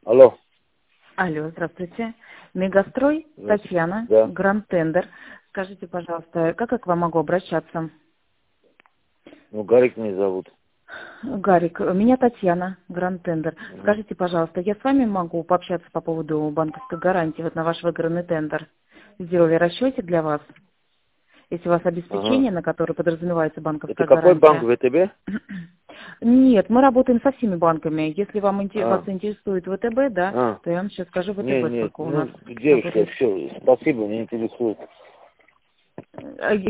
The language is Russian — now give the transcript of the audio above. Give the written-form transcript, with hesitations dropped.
Алло. Алло, здравствуйте. Мегастрой, Здравствуйте. Татьяна, Да. Гранд Тендер. Скажите, пожалуйста, как я к вам могу обращаться? Ну, Гарик меня зовут. Гарик, меня Татьяна, Гранд Тендер. Скажите, пожалуйста, я с вами могу пообщаться по поводу банковской гарантии вот на ваш выигранный тендер? Сделали расчетик для вас. Если у вас Ага. обеспечение, на которое подразумевается Это банковская какой банк, гарантия. ВТБ? Нет, мы работаем со всеми банками. Если вас А, интересует ВТБ, да, а. то я вам сейчас скажу ВТБ, Нет, сколько у нас ну, девушка, работает. все, спасибо, не интересует.